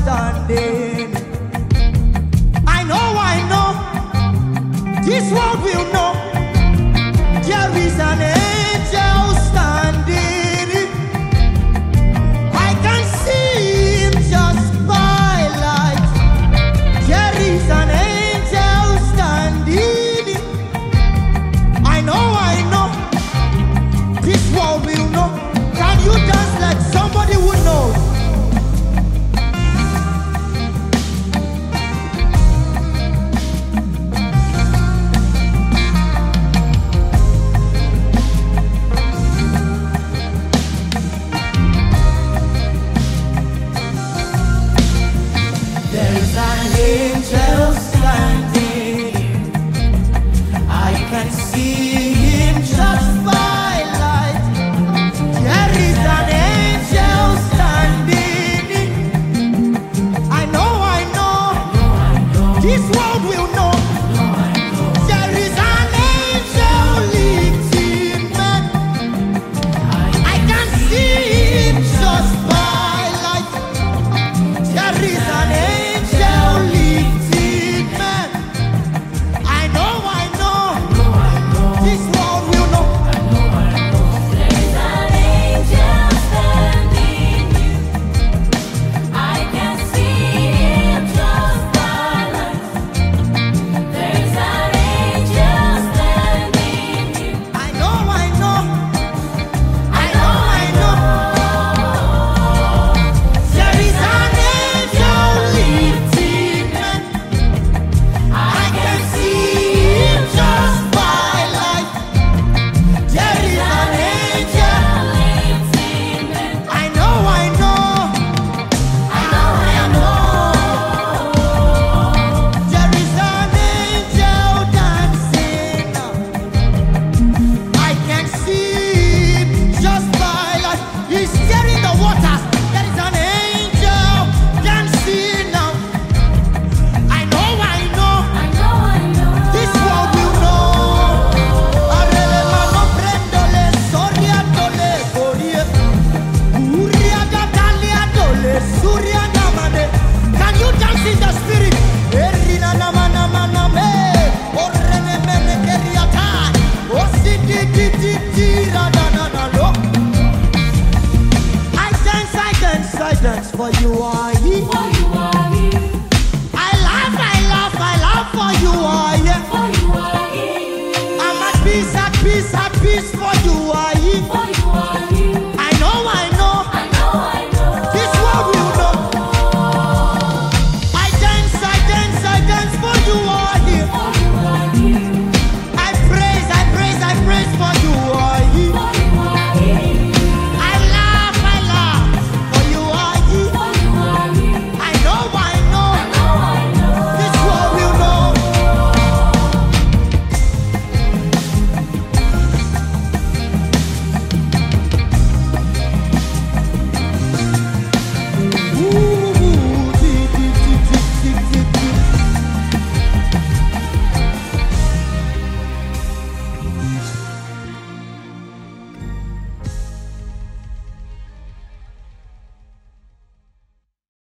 standing. I know, this world will know there is an angel standing. I can see him just by light. There is an angel standing. I know, this world will know. Can you dance like somebody who knows? There's an angel standing. I can see him just by light. There is an angel standing. I know, this world will know. There is an angel lifting men. I can see him just by light. There is an angel lifting men. I know, this world will know. There's an angel standing. I can see him just by light. There's an angel standing. I know, there is an angel lifting men. I can see him just by light. There is an angel. I know, there is an angel dancing. I can see him just by light. He's stirring the waters. There is an angel dancing now. I know, this world will know. Arele mano prendole, soria dole, gorie. Uria gatalia dole, suria namane. Can you dance in the spirit? Erina namana maname, orene mene keriata, osidi di radana lo. I dance for you. I